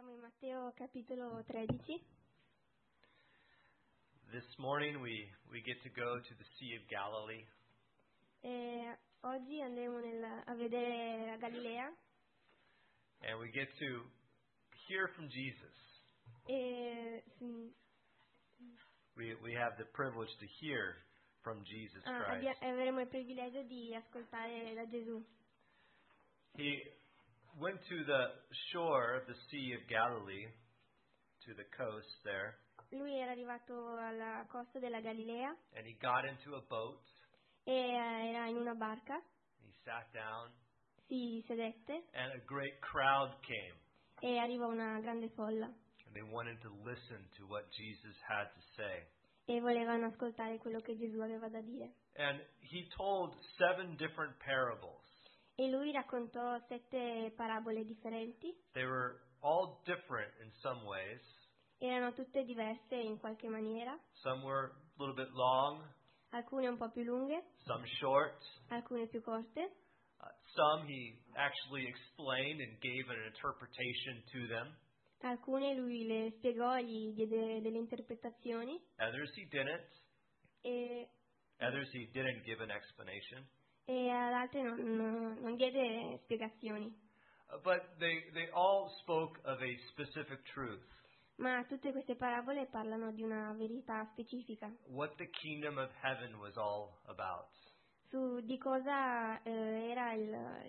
Siamo in Matteo capitolo 13. This morning we get to go to the Sea of Galilee. Oggi andremo a vedere la Galilea. And we get to hear from Jesus. We have the privilege to hear from Jesus Christ. Avremo il privilegio di ascoltare da Gesù. He went to the shore of the Sea of Galilee, to the coast there. Lui era arrivato alla costa della Galilea. And he got into a boat. E era in una barca. He sat down. Si sedette. And a great crowd came. E arrivò una grande folla. And they wanted to listen to what Jesus had to say. E volevano ascoltare quello che Gesù aveva da dire. And he told 7 different parables. E lui raccontò 7 parabole differenti. They were all different in some ways. Erano tutte diverse in qualche maniera. Some were a little bit long. Alcune un po' più lunghe. Some short. Alcune più corte. Some he actually explained and gave an interpretation to them. Alcune lui le spiegò, gli diede delle interpretazioni. Others he didn't. Others he didn't give an explanation. E ad altre non diede spiegazioni. But they all spoke of a specific truth. Ma tutte queste parabole parlano di una verità specifica. What the kingdom of heaven was all about. Di cosa era il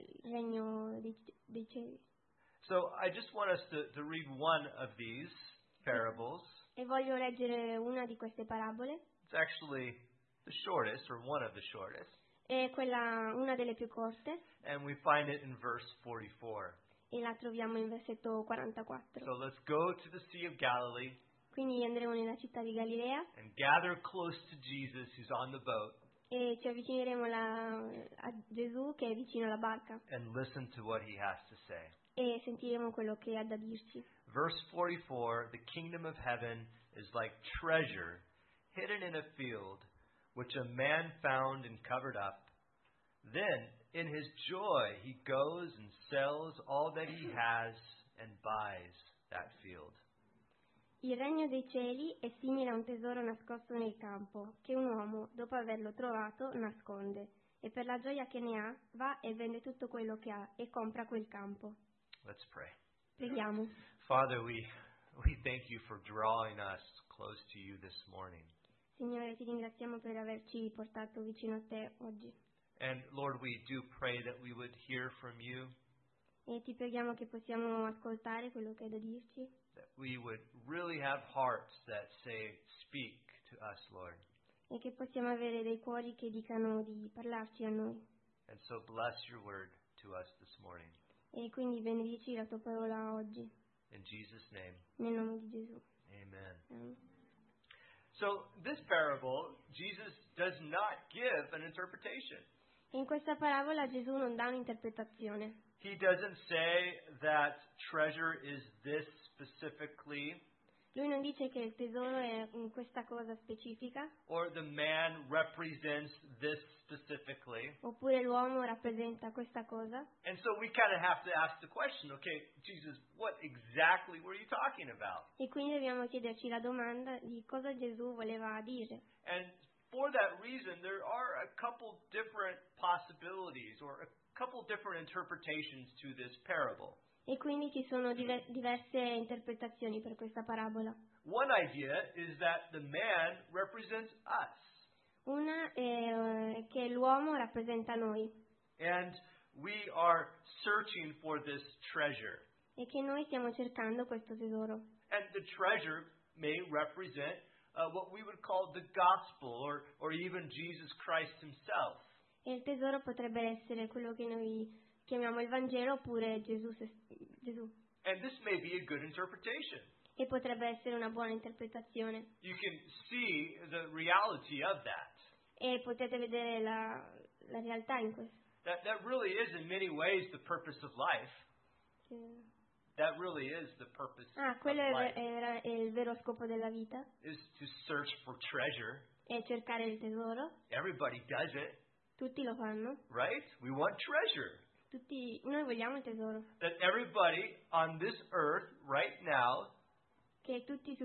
regno dei cieli. So I just want us to read one of these parables. E voglio leggere una di queste parabole. It's actually the shortest, or one of the shortest. È una delle più corte. And we find it in verse 44. E la troviamo in versetto 44. So let's go to the Sea of Galilee. Quindi andremo nella città di Galilea. And gather close to Jesus who's on the boat. E ci avvicineremo a Gesù che è vicino alla barca. And listen to what he has to say. E sentiremo quello che ha da dirci. Verse 44, the kingdom of heaven is like treasure hidden in a field, which a man found and covered up. Then, in his joy, he goes and sells all that he has and buys that field. Il regno dei cieli è simile a un tesoro nascosto nel campo, che un uomo, dopo averlo trovato, nasconde, e per la gioia che ne ha, va e vende tutto quello che ha e compra quel campo. Let's pray. Preghiamo. Father, we thank you for drawing us close to you this morning. Signore, ti ringraziamo per averci portato vicino a te oggi. And Lord, we do pray that we would hear from you. E ti preghiamo che possiamo ascoltare quello che hai da dirci. That we would really have hearts that say, speak to us, Lord. E che possiamo avere dei cuori che dicano di parlarci a noi. And so bless your word to us this morning. E quindi benedici la tua parola oggi. In Jesus' name. Nel nome di Gesù. Amen. Amen. So this parable, Jesus does not give an interpretation. In questa parabola Gesù non dà un'interpretazione. He doesn't say that treasure is this specifically. Lui non dice che il tesoro è in questa cosa specifica. Or the man represents this specifically. Oppure l'uomo rappresenta questa cosa. And so we kind of have to ask the question, okay, Jesus, what exactly were you talking about? E quindi dobbiamo chiederci la domanda di cosa Gesù voleva dire. And for that reason, there are a couple different possibilities or a couple different interpretations to this parable. E quindi ci sono diverse interpretazioni per questa parabola. One idea is that the man represents us. Una è che l'uomo rappresenta noi. And we are searching for this treasure. E che noi stiamo cercando questo tesoro. And the treasure may represent what we would call the gospel or even Jesus Christ himself. E il tesoro potrebbe essere quello che noi chiamiamo il Vangelo oppure Gesù. And this may be a good interpretation. E potrebbe essere una buona interpretazione. You can see the reality of that. E potete vedere la realtà in questo. That really is in many ways the purpose of life. That really is the purpose quello of life. è il vero scopo della vita. Is to search for treasure. È cercare il tesoro. Everybody does it. Tutti lo fanno. Right? We want treasure. Noi vogliamo il tesoro, that everybody on this earth right now, che tutti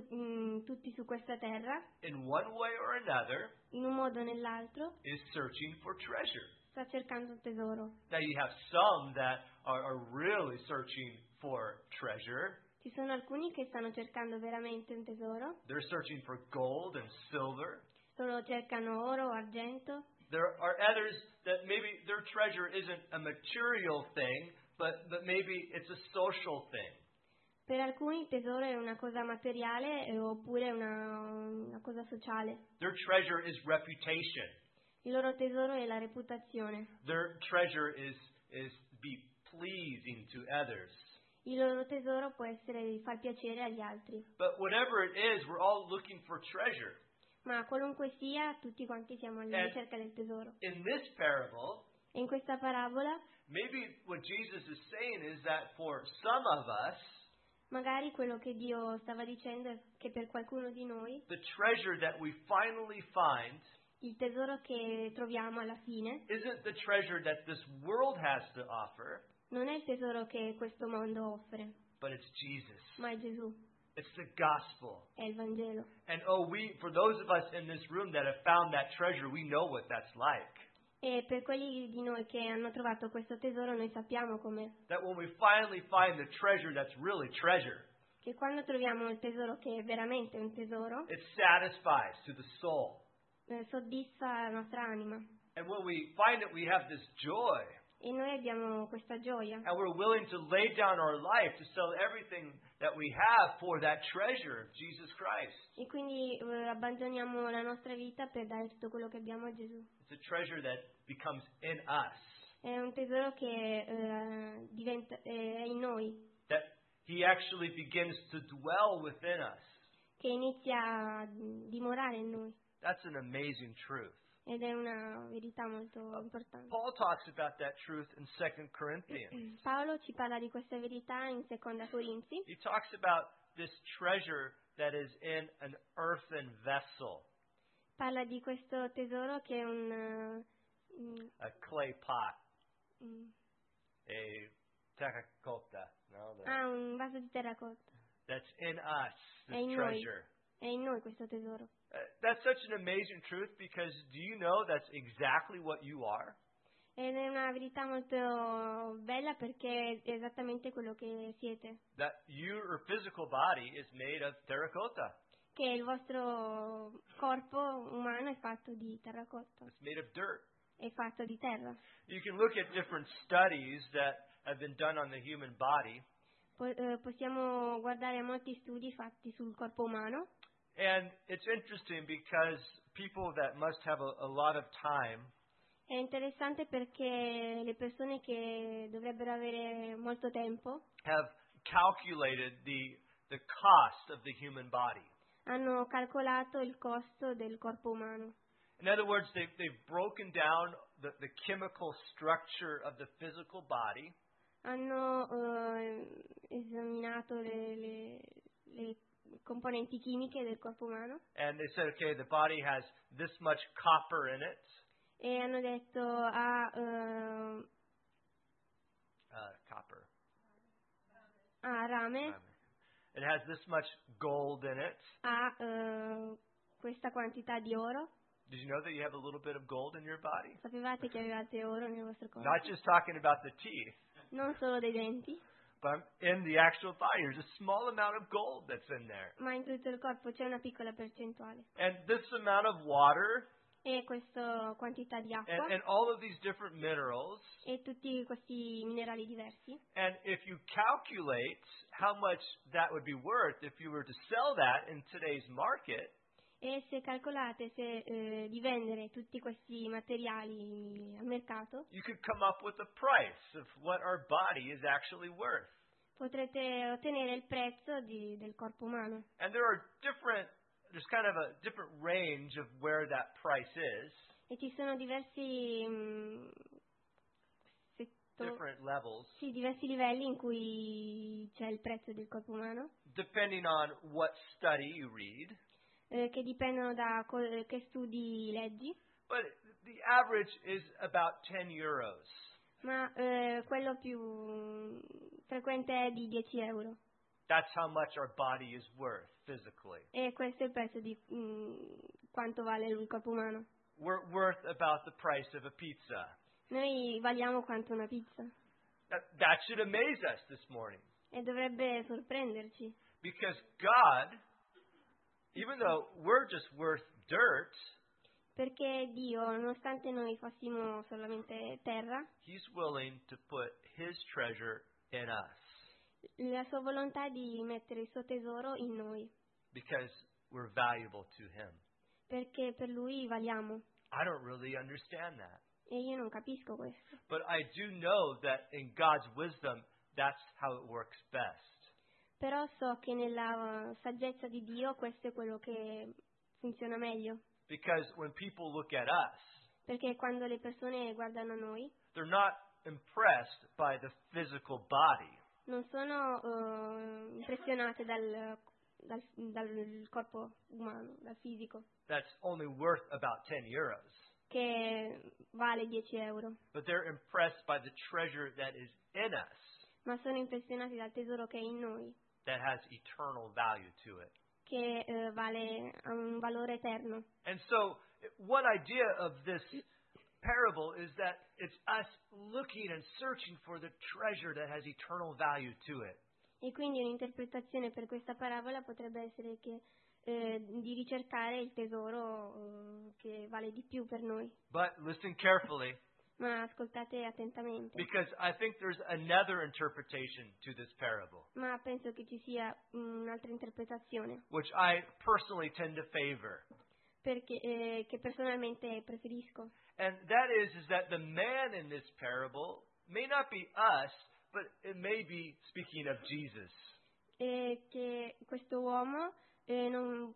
su questa terra, in one way or another, in un modo o nell'altro, is searching for treasure. sta cercando un tesoro. Now you have some that are really searching for treasure. Ci sono alcuni che stanno cercando veramente un tesoro, They're searching for gold and silver. cercano oro o argento. There are others that maybe their treasure isn't a material thing, but maybe it's a social thing. Per alcuni il tesoro è una cosa materiale oppure una cosa sociale. Their treasure is reputation. Il loro tesoro è la reputazione. Their treasure is be pleasing to others. Il loro tesoro può essere di far piacere agli altri. But whatever it is, we're all looking for treasure. Ma qualunque sia, tutti quanti siamo alla ricerca del tesoro. In this parable, E in questa parabola, maybe what Jesus is saying is that for some of us, magari quello che Dio stava dicendo è che per qualcuno di noi, the treasure that we finally find il tesoro che troviamo alla fine isn't the treasure that this world has to offer, non è il tesoro che questo mondo offre, but it's Jesus. ma è Gesù, It's the gospel. è il Vangelo. And for those of us in this room that have found that treasure, we know what that's like. E per quelli di noi che hanno trovato questo tesoro, noi sappiamo com'è. That when we finally find the treasure that's really treasure, Che quando troviamo il tesoro che è veramente un tesoro, it satisfies to the soul. soddisfa la nostra anima. And when we find it, we have this joy. E noi abbiamo questa gioia. And we're willing to lay down our life to sell everything that we have for that treasure of Jesus Christ. E quindi abbandoniamo la nostra vita per dare tutto quello che abbiamo a Gesù. It's a treasure that becomes in us. È un tesoro che è in noi, That He actually begins to dwell within us. che inizia a dimorare in noi. That's an amazing truth. Ed è una verità molto importante. Paul talks about that truth in 2 Corinthians. Paolo ci parla di questa verità in Seconda Corinzi. He talks about this treasure that is in an earthen vessel, Parla di questo tesoro che è a clay pot, mm, a terracotta, un vaso di terracotta. that's in us, È this in noi. treasure. È in noi questo tesoro. That's such an amazing truth because do you know that's exactly what you are? Ed è una verità molto bella perché è esattamente quello che siete. That your physical body is made of terracotta. Che il vostro corpo umano è fatto di terracotta, It's made of dirt. è fatto di terra. You can look at different studies that have been done on the human body, Possiamo guardare molti studi fatti sul corpo umano and it's interesting because people that must have a lot of time È interessante perché le persone che dovrebbero avere molto tempo have calculated the cost of the human body. hanno calcolato il costo del corpo umano. In other words, they've broken down the chemical structure of the physical body, Hanno esaminato le componenti chimiche del corpo umano and they said, okay, the body has this much copper in it, e hanno detto copper. rame, It has this much gold in it. questa quantità di oro. Did you know that you have a little bit of gold in your body? Sapevate che avevate oro nel vostro corpo? Not just talking about the teeth, Non solo dei denti, but in the actual body. There's a small amount of gold that's in there. ma in tutto il corpo c'è una piccola percentuale. And this amount of water E questa quantità di acqua and all of these different minerals. e tutti questi minerali diversi. And if you calculate how much that would be worth if you were to sell that in today's market, E se calcolate di vendere tutti questi materiali al mercato, you could come up with a price of what our body is actually worth. potrete ottenere il prezzo del corpo umano. And there's kind of a different range of where that price is, E ci sono diversi different levels, diversi livelli in cui c'è il prezzo del corpo umano, depending on what study you read. che dipendono da che studi leggi. But the average is about 10 euros. ma quello più frequente è di 10 euro. That's how much our body is worth physically. E questo è il prezzo di quanto vale il corpo umano. We're worth about the price of a pizza. Noi valiamo quanto una pizza. That should amaze us this morning. E dovrebbe sorprenderci. Because God, even though we're just worth dirt, Perché Dio, nonostante noi fossimo solamente terra, He's willing to put His treasure in us. la sua volontà è di mettere il suo tesoro in noi. Because we're valuable to Him. Perché per Lui valiamo. I don't really understand that. E io non capisco questo. But I do know that in God's wisdom, that's how it works best. Però so che nella saggezza di Dio questo è quello che funziona meglio. Because when people look at us, Perché quando le persone guardano a noi, they're not impressed by the physical body. non sono impressionate dal corpo umano, dal fisico, That's only worth about 10 euros. che vale 10 euro, But they're impressed by the treasure that is in us, ma sono impressionati dal tesoro che è in noi, that has eternal value to it. che ha un valore eterno. And so, one idea of this parable is that it's us looking and searching for the treasure that has eternal value to it. E quindi un'interpretazione per questa parabola potrebbe essere che di ricercare il tesoro che vale di più per noi. But listen carefully, Ma ascoltate attentamente. because I think there's another interpretation to this parable, Ma penso che ci sia un'altra interpretazione, which I personally tend to favor. perché, che personalmente preferisco. And that is that the man in this parable may not be us, but it may be speaking of Jesus. E che questo uomo non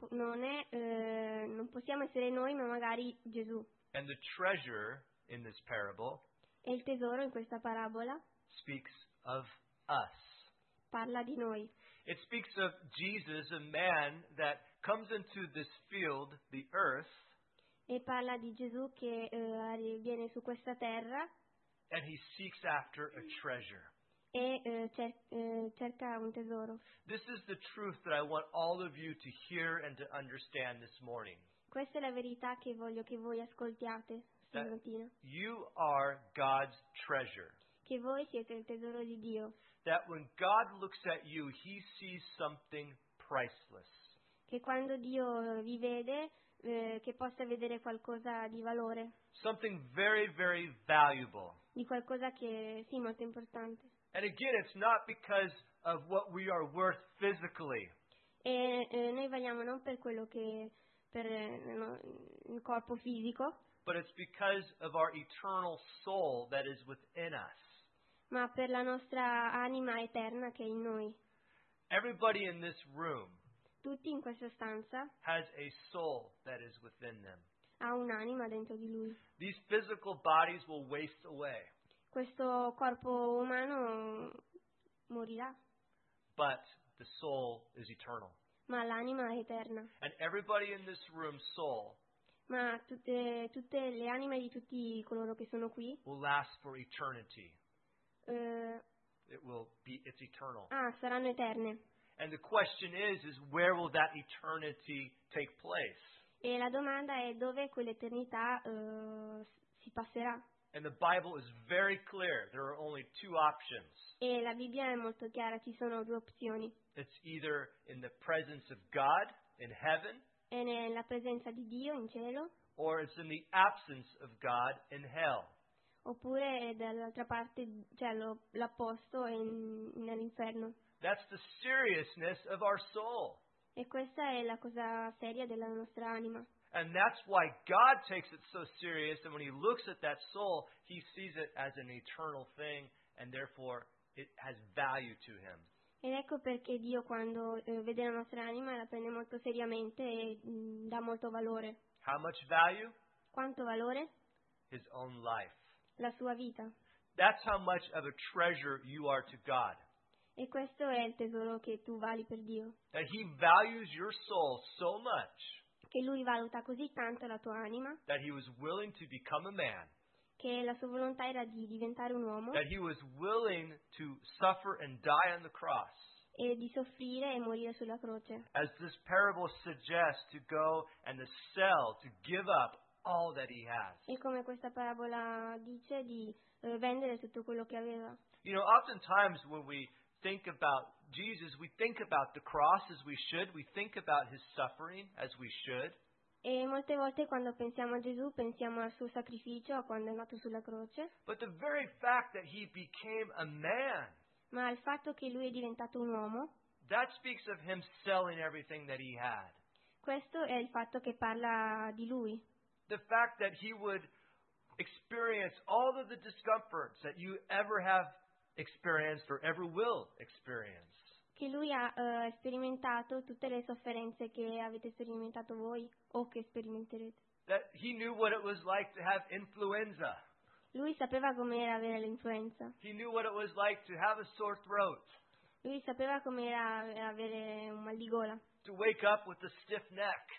possiamo essere noi, ma magari Gesù. And the treasure in this parable E il tesoro in questa parabola speaks of us. parla di noi. It speaks of Jesus, a man that comes into this field, the earth, E parla di Gesù che viene su questa terra and he seeks after a treasure. e cerca un tesoro. This is the truth that I want all of you to hear and to understand this morning. Questa è la verità che voglio che voi ascoltiate stamattina. You are God's treasure. Che voi siete il tesoro di Dio. That when God looks at you, he sees something priceless. Che quando Dio vi vede, che possa vedere qualcosa di valore. Something very, very valuable. Di qualcosa che sì, molto importante. And again, it's not because of what we are worth physically. E noi valiamo non per quello che per il corpo fisico, But it's because of our eternal soul that is within us. ma per la nostra anima eterna che è in noi. Everybody in this room Tutti in questa stanza has a soul that is within them. ha un'anima dentro di lui. These physical bodies will waste away, Questo corpo umano morirà, but the soul is eternal. ma l'anima è eterna. And everybody in this room's soul Ma tutte le anime di tutti coloro che sono qui will last for eternity. eh, It's eternal. saranno eterne. And the question is where will that eternity take place? E la domanda è dove quell'eternità si passerà. And the Bible is very clear. There are only two options. E la Bibbia è molto chiara, ci sono due opzioni. It's either in the presence of God in heaven, È nella presenza di Dio in cielo, or it's in the absence of God in hell. oppure è dall'altra parte, cioè l'opposto è nell'inferno. That's the seriousness of our soul. E questa è la cosa seria della nostra anima. And that's why God takes it so serious, and when he looks at that soul, he sees it as an eternal thing, and therefore it has value to him. Ed ecco perché Dio quando vede la nostra anima la prende molto seriamente e dà molto valore. How much value? Quanto valore? His own life. La sua vita. That's how much of a treasure you are to God. E questo è il tesoro che tu vali per Dio. That he values your soul so much Che Lui valuta così tanto la tua anima that he was willing to become a man, che la sua volontà era di diventare un uomo that he was willing to suffer and die on the cross. e di soffrire e morire sulla croce. As this parable suggests, to go and to sell, to give up all that he has. E come questa parabola dice, di vendere tutto quello che aveva. You know, oftentimes when we think about Jesus, we think about the cross as we should. We think about his suffering as we should. E molte volte quando pensiamo a Gesù pensiamo al suo sacrificio, a quando è andato sulla croce, But the very fact that he became a man, ma al fatto che lui è diventato un uomo, that speaks of him selling everything that he had. questo è il fatto che parla di lui. The fact that he would experience all of the discomforts that you ever have experienced or ever will experience. Che lui ha sperimentato tutte le sofferenze che avete sperimentato voi o che sperimenterete. That he knew what it was like to have influenza. Lui sapeva com'era avere l'influenza. He knew what it was like to have a sore throat, Lui sapeva com'era avere un mal di gola, to wake up with a stiff neck,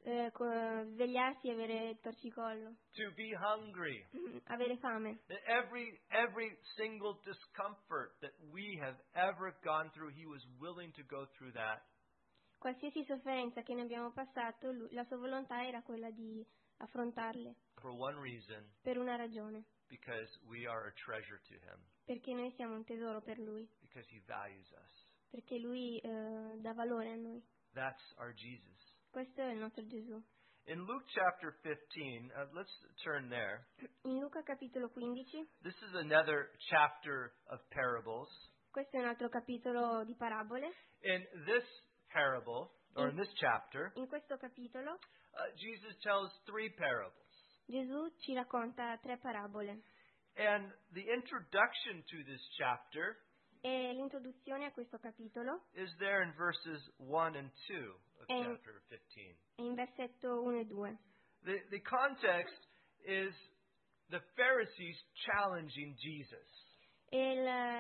svegliarsi e avere il torcicollo, to be hungry. avere fame. That every single discomfort that we have ever gone through, he was willing to go through that. Qualsiasi sofferenza che ne abbiamo passato, la sua volontà era quella di affrontarle For one reason, per una ragione, because we are a treasure to him, perché noi siamo un tesoro per lui, because he values us. perché lui dà valore a noi. That's our Jesus. Questo è il nostro Gesù. In Luke chapter 15, let's turn there. In Luca capitolo 15, This is another chapter of parables. questo è un altro capitolo di parabole. In this parable, or in this chapter, In questo capitolo Jesus tells three parables. Gesù ci racconta 3 parabole And the introduction to this chapter e l'introduzione a questo capitolo is there in verses 1 and 2 of And- chapter 15. è in versetto 1 e 2. The context is the Pharisees challenging Jesus. E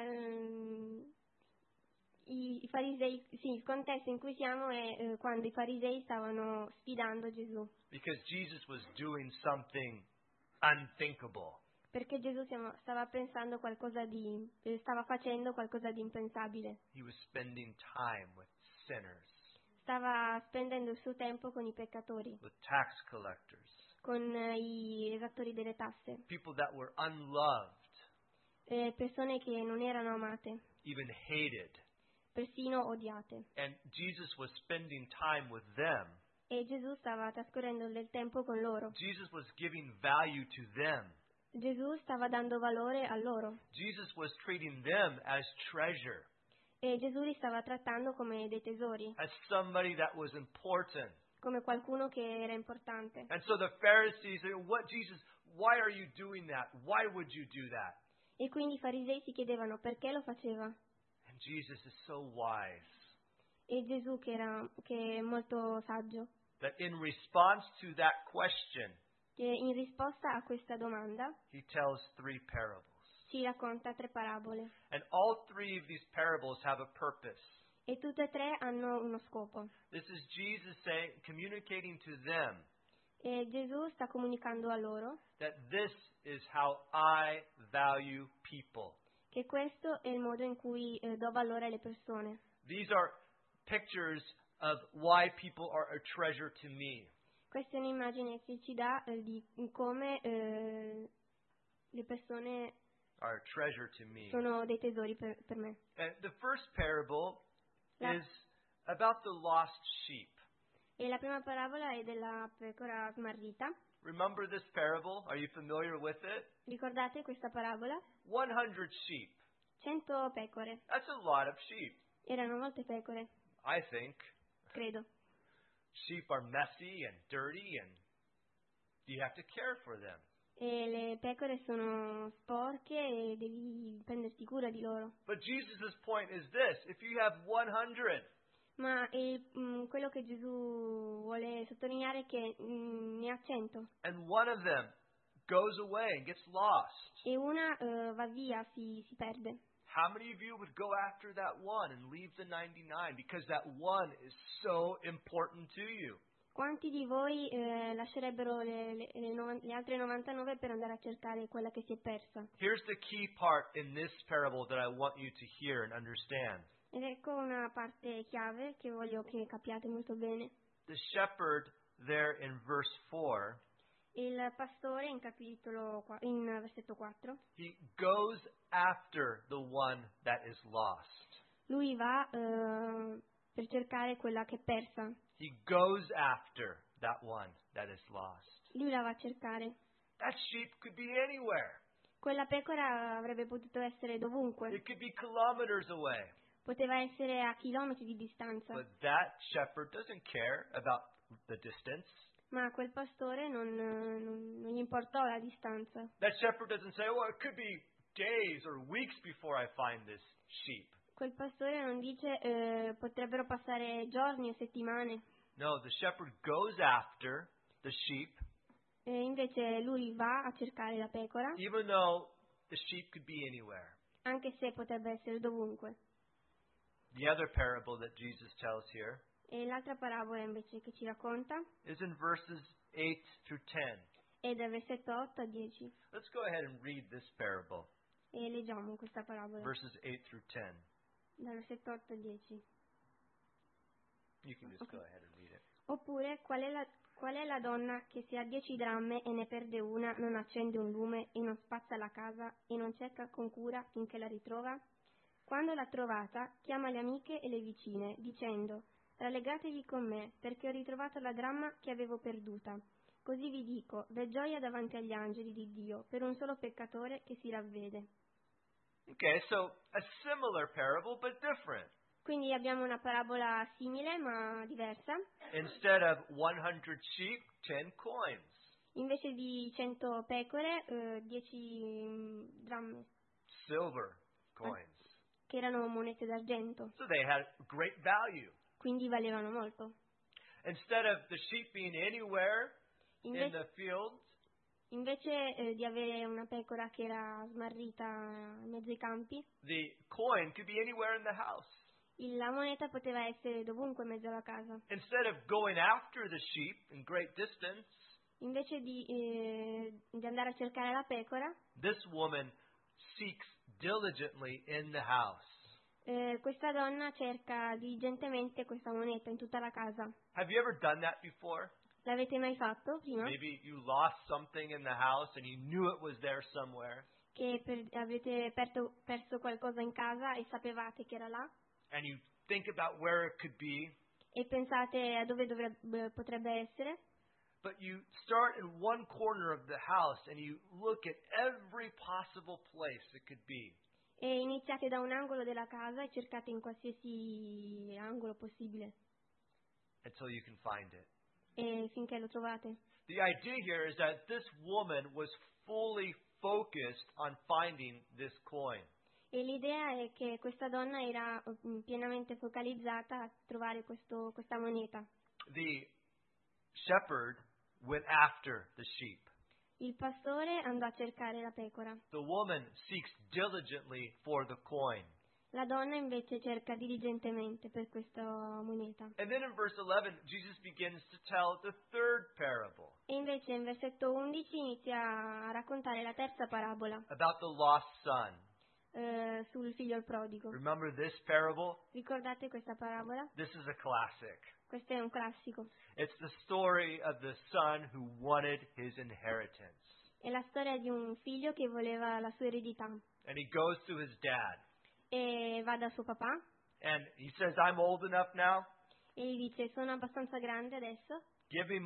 i farisei, sì, il contesto in cui siamo è quando i farisei stavano sfidando Gesù, Because Jesus was doing something unthinkable. perché Gesù stava pensando stava facendo qualcosa di impensabile. He was spending time with sinners, Stava spendendo il suo tempo con i peccatori, with tax collectors, con gli esattori delle tasse, people that were unloved, persone che non erano amate, even hated. persino odiate. And Jesus was spending time with them. E Gesù stava trascorrendo del tempo con loro. Jesus was giving value to them. Gesù stava dando valore a loro. Jesus was treating them as treasure, E Gesù li stava trattando come dei tesori, as somebody that was important. come qualcuno che era importante. And so the Pharisees say, "What, Jesus, why are you doing that? Why would you do that?" E quindi i farisei si chiedevano perché lo faceva. And Jesus is so wise E Gesù, che è molto saggio, that in response to that question, che in risposta a questa domanda he tells three parables. ci racconta 3 parabole. And all three of these parables have a purpose. E tutte e 3 hanno uno scopo. This is Jesus saying, communicating to them E Gesù sta comunicando a loro that this is how I value people. che questo è il modo in cui do valore alle persone. These are pictures of why people are a treasure to me. Questa è un'immagine che ci dà di come le persone Are a treasure to me. sono dei tesori per me. And the first parable La- is about the lost sheep. E la prima parabola è della pecora smarrita. Remember this parable? Are you familiar with it? Ricordate questa parabola? 100 sheep. 100 pecore. That's a lot of sheep, Erano molte pecore, I think. credo. Sheep are messy and dirty, and you have to care for them. E le pecore sono sporche e devi prenderti cura di loro. But Jesus' point is this: if you have 100, Ma quello che Gesù vuole sottolineare è che ne ha 100 and one of them goes away and gets lost, e una va via, si perde. how many of you would go after that one and leave the 99 because that one is so important to you? Quanti di voi lascerebbero le altre 99 per andare a cercare quella che si è persa? Here's the key part in this parable that I want you to hear and understand. Ed ecco una parte chiave che voglio che capiate molto bene. The shepherd there in verse 4, Il pastore in versetto 4, he goes after the one that is lost. lui va per cercare quella che è persa. He goes after that one that is lost. Lui la va a cercare. That sheep could be anywhere. Quella pecora avrebbe potuto essere dovunque. It could be kilometers away. Poteva essere a chilometri di distanza. But that shepherd doesn't care about the distance. Ma a quel pastore non gli importò la distanza. That shepherd doesn't say, well, it could be days or weeks before I find this sheep. Quel pastore non dice potrebbero passare giorni o settimane. No, the shepherd goes after the sheep, E invece lui va a cercare la pecora, even though the sheep could be anywhere. anche se potrebbe essere dovunque. The other parable that Jesus tells here E l'altra parabola invece che ci racconta is in verses 8 through 10. è dal versetto 8 a 10. Let's go ahead and read this parable, E leggiamo questa parabola verses 8 through 10. dal versetto 8 a 10. You can just go ahead and read it. Oppure, qual è la donna che se ha 10 dramme e ne perde una, non accende un lume e non spazza la casa e non cerca con cura finché la ritrova? Quando l'ha trovata, chiama le amiche e le vicine, dicendo: rallegratevi con me, perché ho ritrovato la dramma che avevo perduta. Così vi dico, v'è gioia davanti agli angeli di Dio per un solo peccatore che si ravvede. Okay, so a similar parable but different. Quindi abbiamo una parabola simile ma diversa. Instead of 100 sheep, 10 coins. Invece di 100 pecore, 10 dramme, Silver coins. che erano monete d'argento, So they had great value. quindi valevano molto. Instead of the sheep being anywhere in Invece, the fields, di avere una pecora che era smarrita in mezzo ai campi, the coin could be anywhere in the house. la moneta poteva essere dovunque in mezzo alla casa. Instead of going after the sheep in great distance, Invece di andare a cercare la pecora, this woman seeks diligently in the house. questa donna cerca diligentemente questa moneta in tutta la casa. Have you ever done that before? L'avete mai fatto prima? Maybe you lost something in the house and you knew it was there somewhere, Che avete perso qualcosa in casa e sapevate che era là? and you think about where it could be, E pensate a dove potrebbe essere? but you start in one corner of the house and you look at every possible place it could be. E iniziate da un angolo della casa e cercate in qualsiasi angolo possibile, Until you can find it. e finché lo trovate. The idea here is that this woman was fully focused on finding this coin. E l'idea è che questa donna era pienamente focalizzata a trovare questa moneta. The shepherd went after the sheep. Il pastore andò a cercare la pecora. The woman seeks diligently for the coin. La donna invece cerca diligentemente per questa moneta. And then in verse 11, Jesus begins to tell the third parable E invece in versetto 11 inizia a raccontare la terza parabola about the lost son. sul figlio il prodigo. Remember this parable? Ricordate questa parabola? This is a classic. Questo è un classico. It's the story of the son who wanted his inheritance. È la storia di un figlio che voleva la sua eredità And he goes to his dad. e va da suo papà And he says, I'm old enough now. e gli dice: sono abbastanza grande adesso, Give me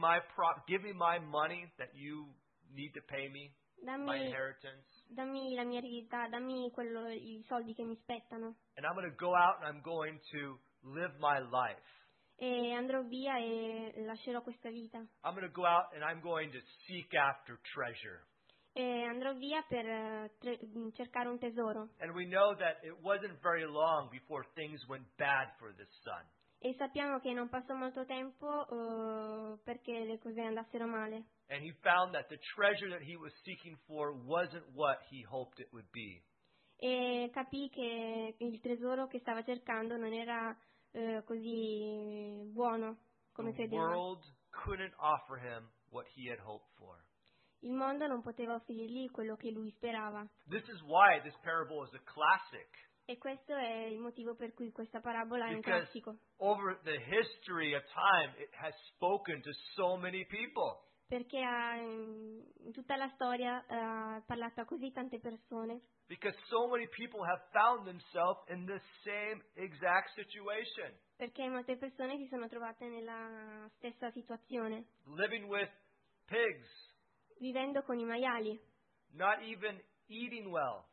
my money that you need to pay me, my dammi inheritance. la mia eredità, dammi i soldi che mi spettano And I'm going to go out and I'm going to live my life. e andrò via e lascerò questa vita I'm going to go out and I'm going to seek after treasure. e andrò via per cercare un tesoro. And we know that it wasn't very long before things went bad for this son. E sappiamo che non passò molto tempo perché le cose andassero male. And he found that the treasure that he was seeking for wasn't what he hoped it would be. E capì che il tesoro che stava cercando non era così buono come The credeva. world couldn't offer him what he had hoped for. Il mondo non poteva offrirgli quello che lui sperava. This is why this parable is a classic. E questo è il motivo per cui questa parabola è un Because classico. over the history of time, it has spoken to so many people. Perché in tutta la storia ha parlato a così tante persone. Because so many people have found themselves in the same exact situation. Perché molte persone si sono trovate nella stessa situazione, Living with pigs, vivendo con i maiali, not even eating well,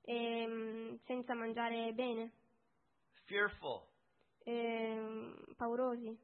senza mangiare bene, fearful. paurosi.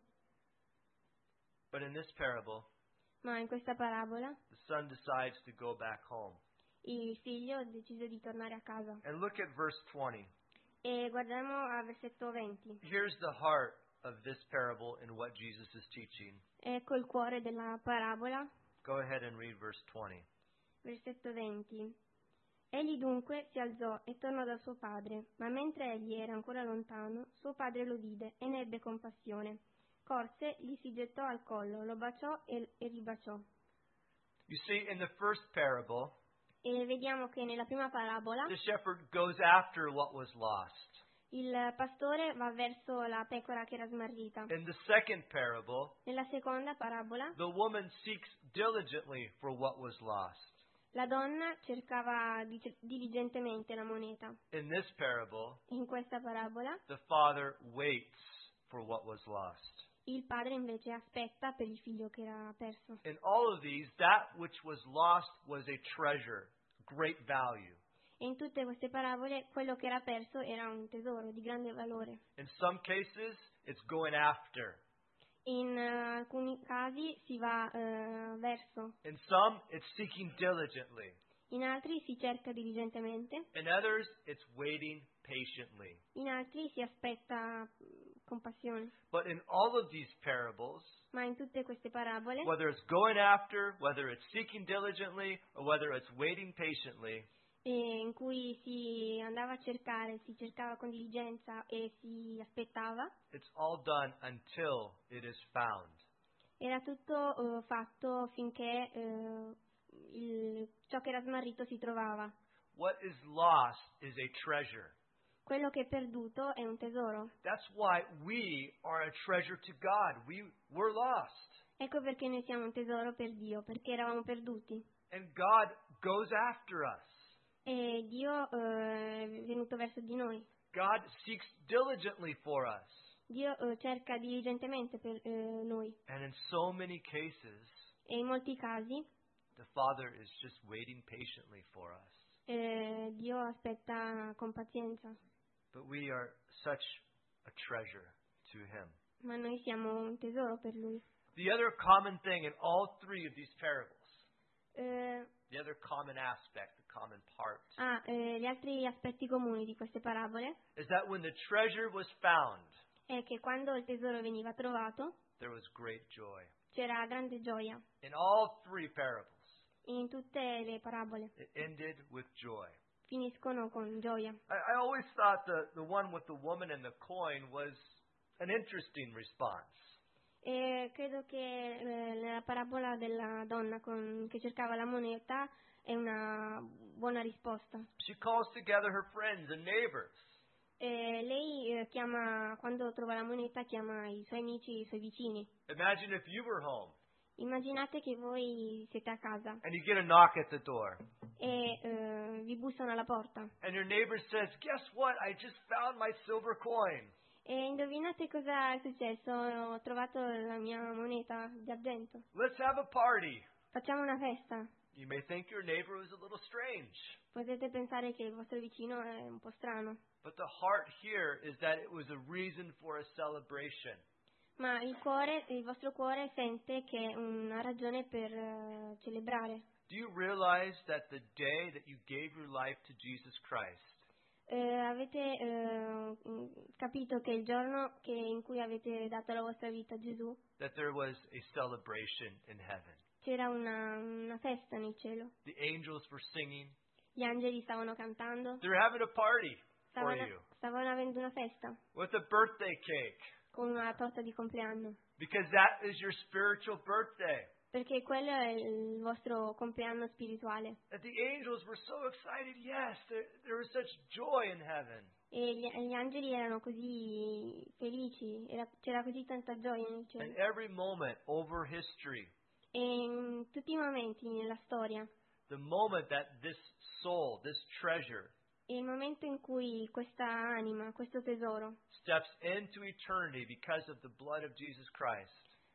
But in this parable, Ma in questa parabola the son decides to go back home. il figlio decise di tornare a casa. And look at verse 20. E guardiamo al versetto 20. Here's the heart of this parable and what Jesus is teaching. Ecco il cuore della parabola, Go ahead and read verse 20. versetto 20. Egli dunque si alzò e tornò da suo padre, ma mentre egli era ancora lontano, suo padre lo vide e ne ebbe compassione. Corse, gli si gettò al collo, lo baciò e ribaciò. You see, in the first parable, E vediamo che nella prima parabola the shepherd goes after what was lost. il pastore va verso la pecora che era smarrita. In the second parable, Nella seconda parabola the woman seeks diligently for what was lost. la donna cercava diligentemente la moneta. In this parable, In questa parabola the father waits for what was lost. il padre invece aspetta per il figlio che era perso. In all of these, that which was lost was a treasure, great value. E in tutte queste parabole quello che era perso era un tesoro di grande valore. In some cases, it's going after. In alcuni casi si va verso, In some, it's seeking diligently. in altri si cerca diligentemente, In others, it's waiting patiently. in altri si aspetta con passione. But in all of these parables, Ma in tutte queste parabole, whether it's going after, whether it's seeking diligently, or whether it's waiting patiently, in cui si andava a cercare, si cercava con diligenza e si aspettava, it's all done until it is found. era tutto fatto finché ciò che era smarrito si trovava. What is lost is a treasure. Quello che è perduto è un tesoro. That's why we are a treasure to God. We're lost. Ecco perché noi siamo un tesoro per Dio, perché eravamo perduti. And God goes after us. E Dio è venuto verso di noi. God seeks diligently for us. Dio cerca diligentemente per noi. And in so many cases, E in molti casi the Father is just waiting patiently for us. Dio aspetta con pazienza. But we are such a treasure to Him. Ma noi siamo un tesoro per Lui. The other common thing in all three of these parables, Eh, the other common aspect, the common part, gli altri aspetti comuni di queste parabole is that when the treasure was found, è che quando il tesoro veniva trovato there was great joy. c'era grande gioia. In all three parables, In tutte le parabole it ended with joy. finiscono con gioia. I always thought the one with the woman and the coin was an interesting response. E credo che la parabola della donna che cercava la moneta è una buona risposta. She calls together her friends and neighbors. Lei chiama, quando trova la moneta, chiama i suoi amici e i suoi vicini. Imagine if you were home Immaginate che voi siete a casa and you get a knock at the door e vi bussano alla porta. and your neighbor says, "Guess what? I just found my silver coin." E indovinate cosa è successo? Ho trovato la mia moneta d'argento. Let's have a party. Facciamo una festa. You may think your neighbor was a little strange, Potete pensare che il vostro vicino è un po' strano, but the heart here is that it was a reason for a celebration. ma il vostro cuore sente che è una ragione per celebrare. Do you realize that the day that you gave your life to Jesus Christ, Avete capito che il giorno in cui avete dato la vostra vita a Gesù that there was a celebration in heaven? c'era una festa nel cielo? The angels were singing. Gli angeli stavano cantando, They're having a party for you stavano avendo una festa with a birthday cake. con una torta di compleanno, because that is your spiritual birthday. perché quello è il vostro compleanno spirituale. That the angels were so excited. Yes, there was such joy in heaven. E gli angeli erano così felici, c'era così tanta gioia nel And cielo. every moment over history, E in tutti i momenti nella storia, the moment that this soul, this treasure, e il momento in cui questa anima, questo tesoro, steps into eternity because of the blood of Jesus Christ,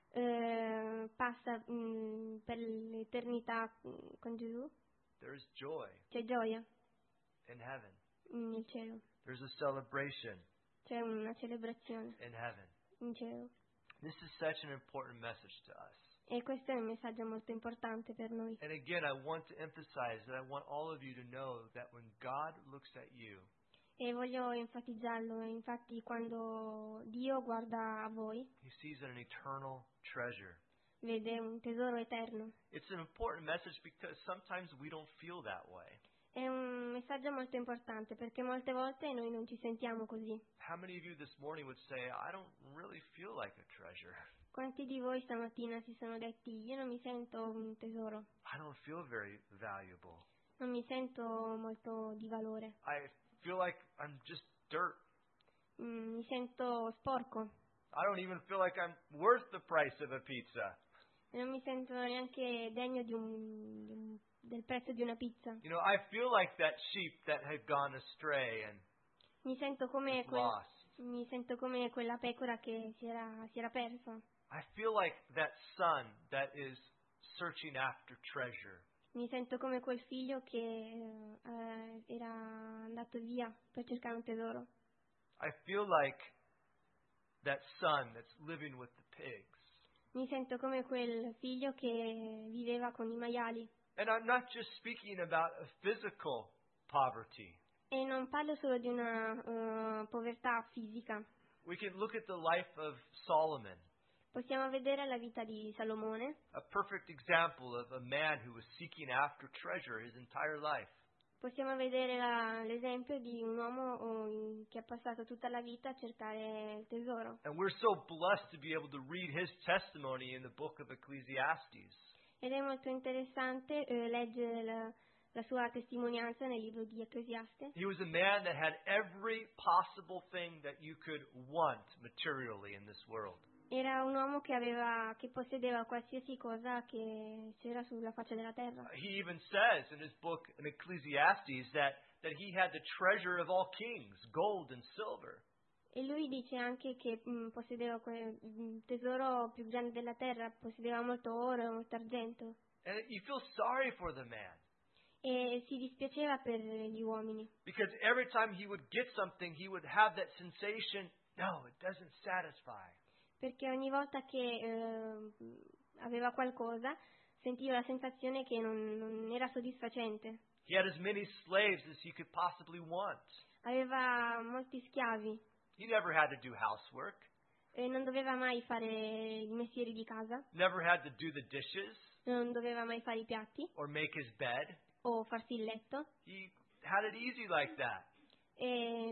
passa per l'eternità con Gesù, there is joy c'è gioia in heaven. nel cielo, There's a celebration c'è una celebrazione in heaven. in cielo. This is such an important message to us. E questo è un messaggio molto importante per noi. And again, I want to emphasize that I want all of you to know that when God looks at you, E voglio enfatizzarlo, infatti quando Dio guarda a voi, He sees an eternal treasure. vede un tesoro eterno. It's an important message because sometimes we don't feel that way. È un messaggio molto importante perché molte volte noi non ci sentiamo così. How many of you this morning would say, I don't really feel like a treasure? Quanti di voi stamattina si sono detti io non mi sento un tesoro, I don't feel very valuable. non mi sento molto di valore, I feel like I'm just dirt. mi sento sporco, I don't even feel like I'm worth the price of a pizza. non mi sento neanche degno del prezzo di una pizza. You know, I feel like that sheep that had gone astray and Mi sento come, is lost. mi sento come quella pecora che si era persa. I feel like that son that is searching after treasure. Mi sento come quel figlio che era andato via per cercare un tesoro. I feel like that son that's living with the pigs. Mi sento come quel figlio che viveva con i maiali. And I'm not just speaking about a physical poverty. E non parlo solo di una povertà fisica. We can look at the life of Solomon, Possiamo vedere la vita di Salomone, a perfect example of a man who was seeking after treasure his entire life. possiamo vedere l'esempio di un uomo che ha passato tutta la vita a cercare il tesoro. And we're so blessed to be able to read his testimony in the book of Ecclesiastes. Ed è molto interessante leggere la sua testimonianza nel libro di Ecclesiaste. He was a man that had every possible thing that you could want materially in this world. Era un uomo che possedeva qualsiasi cosa che c'era sulla faccia della terra. He even says in his book in Ecclesiastes that he had the treasure of all kings, gold and silver. E lui dice anche che possedeva il tesoro più grande della terra, possedeva molto oro e molto argento. And you feel sorry for the man. E si dispiaceva per gli uomini, Because every time he would get something, he would have that sensation, no, it doesn't satisfy. perché ogni volta che aveva qualcosa sentiva la sensazione che non era soddisfacente. He had as many slaves as he could possibly want. Aveva molti schiavi He never had to do housework, e non doveva mai fare i mestieri di casa, never had to do the dishes non doveva mai fare i piatti or make his bed. o farsi il letto. He had it easy like that. E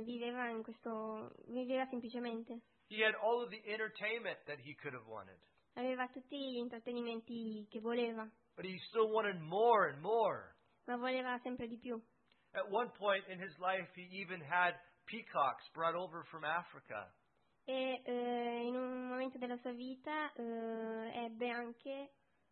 viveva semplicemente. He had all of the entertainment that he could have wanted. Aveva tutti gli intrattenimenti che voleva, But he still wanted more and more. ma voleva sempre di più. At one point in his life, he even had peacocks brought over from Africa. E in un momento della sua vita ebbe anche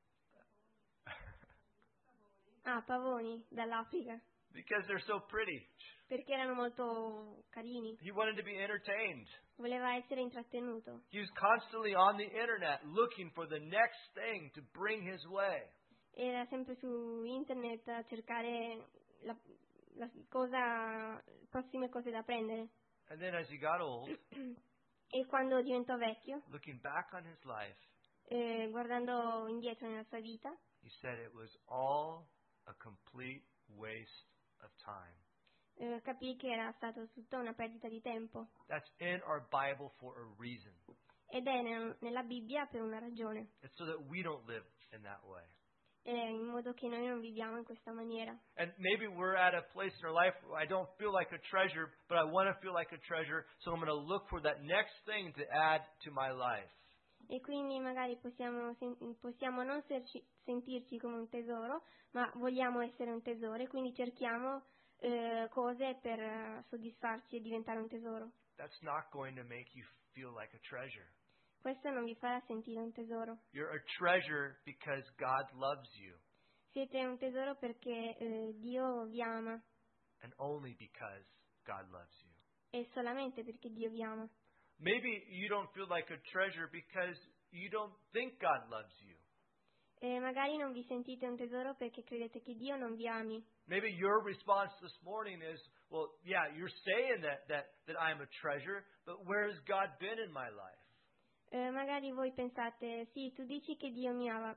pavoni dall'Africa, Because they're so pretty. perché erano molto carini. He wanted to be entertained. Voleva essere intrattenuto. He was constantly on the internet looking for the next thing to bring his way. Era sempre su internet a cercare le prossime cose da prendere. And then as he got old, E quando diventò vecchio, looking back on his life, guardando indietro nella sua vita, he said it was all a complete waste of time. capì che era stata tutta una perdita di tempo. That's in our Bible for a reason. Ed è nella Bibbia per una ragione. It's so that we don't live in that way. in modo che noi non viviamo in questa maniera. And maybe we're at a place in our life where I don't feel like a treasure, but I want to feel like a treasure, so I'm going to look for that next thing to add to my life. E quindi magari possiamo non sentirci come un tesoro, ma vogliamo essere un tesoro, e quindi cerchiamo cose per soddisfarci e diventare un tesoro. That's not going to make you feel like a treasure. Questo non vi farà sentire un tesoro. You're a treasure because God loves you, Siete un tesoro perché Dio vi ama, and only because God loves you. e solamente perché Dio vi ama. Maybe you don't feel like a treasure because you don't think God loves you. E magari non vi sentite un tesoro perché credete che Dio non vi ami. Maybe your response this morning is, well, yeah, you're saying that I'm a treasure, but where has God been in my life? Magari voi pensate, sì, tu dici che Dio mi ama,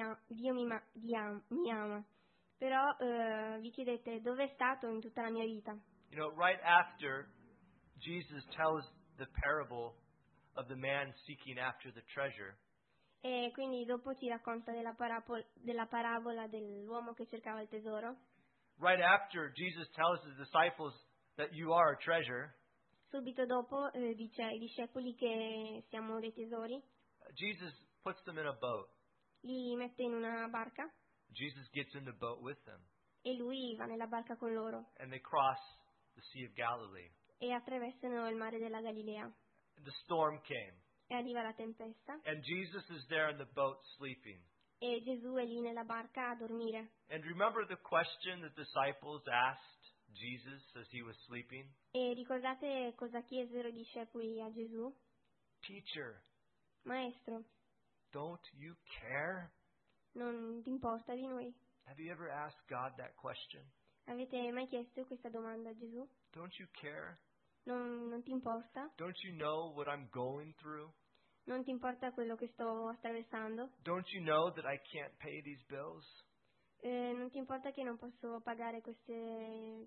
mi ama, però vi chiedete dove è stato in tutta la mia vita. You know, right after Jesus tells the parable of the man seeking after the treasure, E quindi dopo ci racconta della parabola dell'uomo che cercava il tesoro. right after Jesus tells his disciples that you are a treasure, Subito dopo dice ai discepoli che siamo dei tesori, Jesus puts them in a boat. li mette in una barca Jesus gets in the boat with them, e lui va nella barca con loro and they cross the Sea of Galilee. e attraversano il mare della Galilea. The storm came, E arriva la tempesta and Jesus is there in the boat sleeping. e Gesù è lì nella barca a dormire. And remember the question the disciples asked Jesus as he was sleeping? E ricordate cosa chiesero i discepoli a Gesù? Teacher, Maestro, don't you care? non ti importa di noi? Have you ever asked God that question? Avete mai chiesto questa domanda a Gesù? Don't you care? Non ti importa? Don't you know what I'm going through? Non ti importa quello che sto attraversando? Don't you know that I can't pay these bills? Non ti importa che non posso pagare queste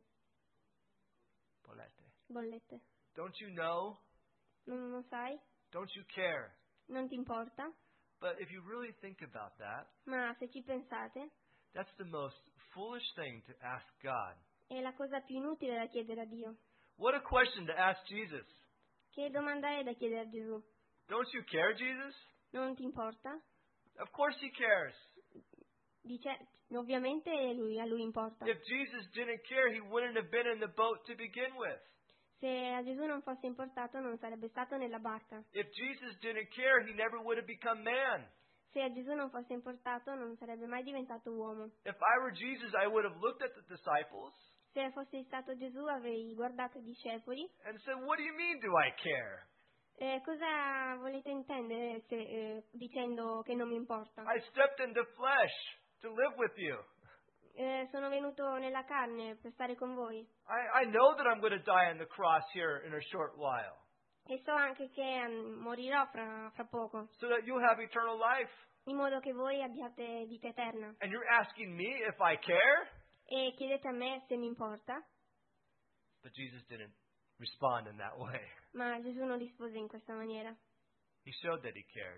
Bolette. bollette? Don't you know? Non sai? Don't you care? Non ti importa? But if you really think about that, Ma se ci pensate, that's the most foolish thing to ask God. è la cosa più inutile da chiedere a Dio. What a question to ask Jesus. Che domanda è da chiedere a Gesù? Don't you care, Jesus? Non ti importa? Of course he cares. Dice, ovviamente a lui importa. If Jesus didn't care, he wouldn't have been in the boat to begin with. Se a Gesù non fosse importato, non sarebbe stato nella barca. If Jesus didn't care, he never would have become man. Se a Gesù non fosse importato, non sarebbe mai diventato uomo. If I were Jesus, I would have looked at the disciples Se fossi stato Gesù, avrei guardato i discepoli. and said, what do you mean, do I care? Cosa volete intendere dicendo che non mi importa? I stepped into flesh to live with you. Sono venuto nella carne per stare con voi. I know that I'm going to die on the cross here in a short while, E so anche che morirò fra poco, so that you'll have eternal life. in modo che voi abbiate vita eterna. And you're asking me if I care? E chiedete a me se mi importa, But Jesus didn't respond in that way. ma Gesù non rispose in questa maniera. He showed that he cared,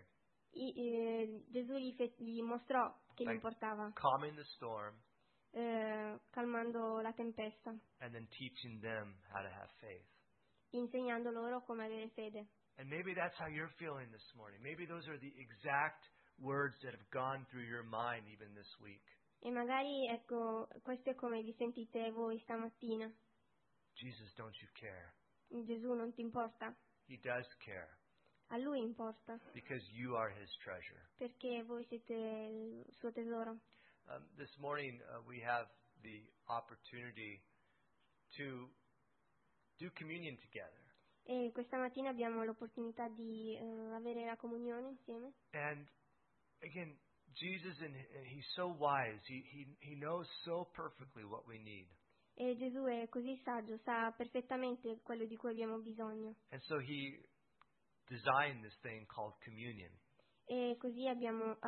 Gesù gli mostrò che gli Like- importava, calming the storm calmando la tempesta, and then teaching them how to have faith. insegnando loro come avere fede. And maybe that's how you're feeling this morning. Maybe those are the exact words that have gone through your mind even this week. E magari, ecco, questo è come vi sentite voi stamattina. Jesus, don't you care? Gesù non ti importa? He does care A lui importa, because you are his treasure. perché voi siete il suo tesoro. This morning we have the opportunity to do communion together. E questa mattina abbiamo l'opportunità di avere la comunione insieme. And again, Jesus, he's so wise. He knows so perfectly what we need. E Gesù è così saggio, sa perfettamente quello di cui abbiamo bisogno. And so he designed this thing called communion. E così abbiamo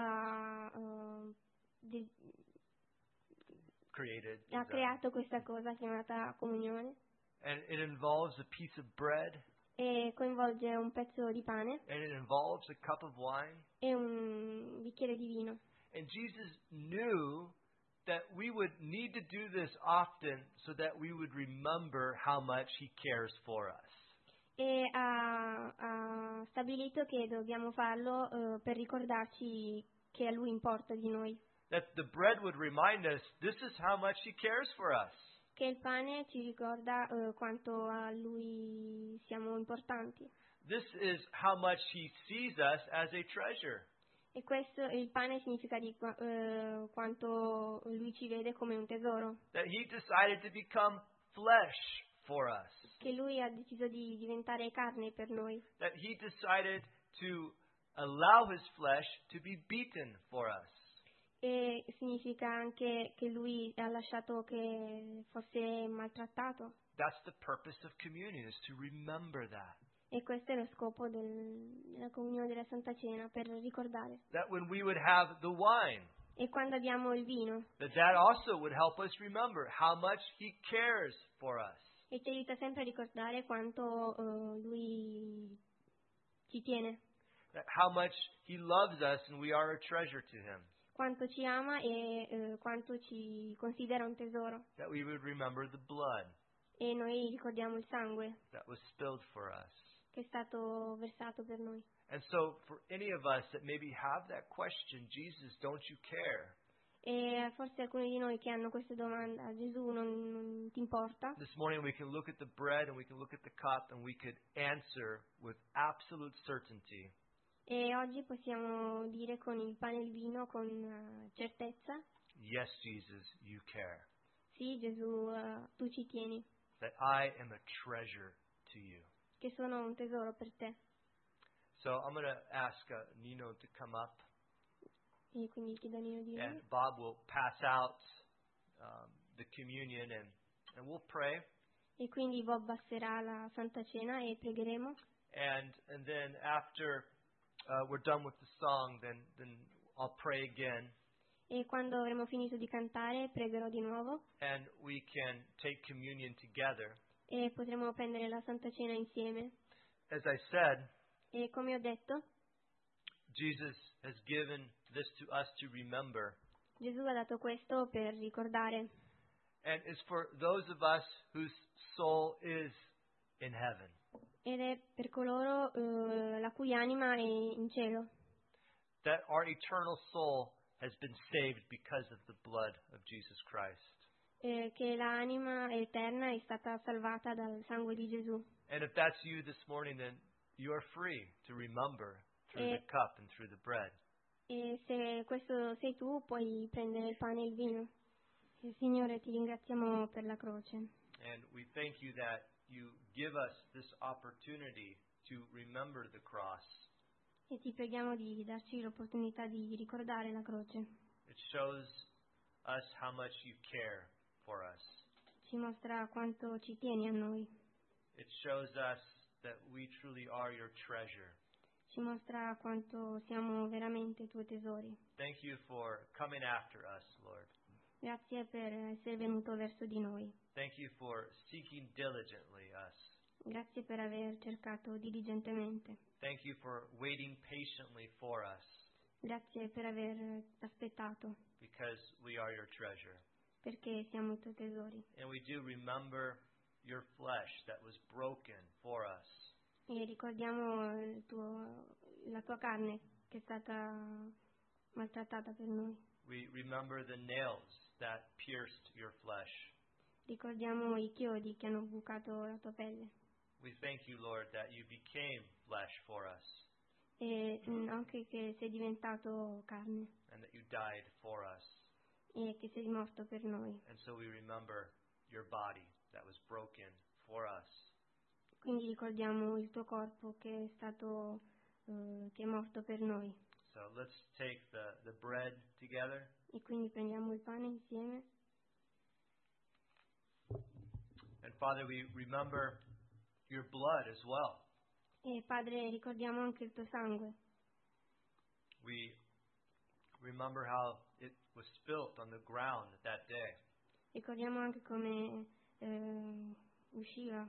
Created. ha designed. creato questa cosa chiamata comunione, And it involves a piece of bread, e coinvolge un pezzo di pane and it involves a cup of wine. e un bicchiere di vino. And Jesus knew that we would need to do this often so that we would remember how much He cares for us. E ha stabilito che dobbiamo farlo per ricordarci che a Lui importa di noi. That the bread would remind us this is how much He cares for us. Che il pane ci ricorda quanto a Lui siamo importanti. This is how much He sees us as a treasure. E questo, il pane significa di quanto Lui ci vede come un tesoro. That He decided to become flesh for us. Che Lui ha deciso di diventare carne per noi. That He decided to allow His flesh to be beaten for us. E significa anche che Lui ha lasciato che fosse maltrattato. That's the purpose of communion, is to remember that. E questo è lo scopo della comunione della Santa Cena, per ricordare. That when we would have the wine, E quando abbiamo il vino, that also would help us remember how much He cares for us. e ci aiuta sempre a ricordare quanto Lui ci tiene, That how much He loves us and we are a treasure to Him. quanto ci ama e quanto ci considera un tesoro. That we would remember the blood E noi ricordiamo il sangue that was spilled for us. che è stato versato per noi. And so for any of us that maybe have that question, Jesus, don't you care? E forse alcuni di noi che hanno questa domanda, Gesù non ti importa? This morning we can look at the bread and we can look at the cup and we could answer with absolute certainty. E oggi possiamo dire con il pane e il vino con certezza, Yes, Jesus, you care. sì Gesù, tu ci tieni, That I am a treasure to you. che sono un tesoro per te. So I'm going to ask Nino to come up, E quindi chiedo a Nino di venire. and Bob will pass out the communion, and we'll pray. E quindi Bob passerà la Santa Cena e pregheremo. And then after we're done with the song, then I'll pray again, E quando avremo finito di cantare pregherò di nuovo and we can take communion together. e potremo prendere la Santa Cena insieme. As I said, E come ho detto, Jesus has given this to us to remember, Gesù ha dato questo per ricordare. and it's for those of us whose soul is in heaven. Ed è per coloro la cui anima è in cielo. That our eternal soul has been saved because of the blood of Jesus Christ. Che l'anima eterna è stata salvata dal sangue di Gesù. And if that's you this morning, then you are free to remember through the cup and through the bread. E se questo sei tu, puoi prendere il pane e il vino. E, Signore, ti ringraziamo per la croce. And we thank you that you give us this opportunity to remember the cross. E ti preghiamo di darci l'opportunità di ricordare la croce. It shows us how much you care for us. Ci mostra quanto ci tieni a noi. It shows us that we truly are your treasure. Ci mostra quanto siamo veramente i tuoi tesori. Thank you for coming after us, Lord. Grazie per essere venuto verso di noi. Thank you for seeking diligently us. Grazie per aver cercato diligentemente. Thank you for waiting patiently for us, Grazie per aver aspettato, because we are your treasure. perché siamo i tuoi tesori. And we do remember your flesh that was broken for us. E ricordiamo la tua carne che è stata maltrattata per noi. We remember the nails that pierced your flesh. Ricordiamo i chiodi che hanno bucato la tua pelle. We thank you, Lord, that you became flesh for us E anche che sei diventato carne and that you died for us. e che sei morto per noi. And so we remember your body that was broken for us. Quindi ricordiamo il tuo corpo che è stato che è morto per noi. So let's take the bread together. E quindi prendiamo il pane insieme. And Father, we remember your blood as well. E Padre, ricordiamo anche il tuo sangue. We remember how it was spilt on the ground that day. Ricordiamo anche come usciva.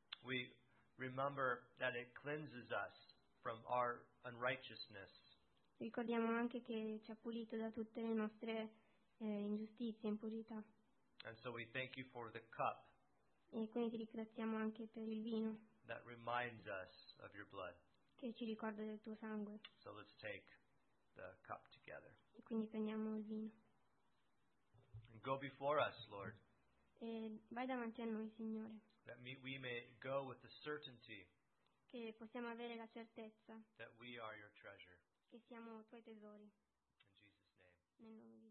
We remember that it cleanses us from our unrighteousness. Ricordiamo anche che ci ha pulito da tutte le nostre ingiustizie e impurità. And so we thank you for the cup E quindi ti ringraziamo anche per il vino that reminds us of your blood. che ci ricorda del tuo sangue. So let's take the cup together. E quindi prendiamo il vino. And go before us, Lord, E vai davanti a noi, Signore, that we may go with the certainty che possiamo avere la certezza that we are your treasure. che siamo tuoi tesori. In Jesus' name. Nel nome di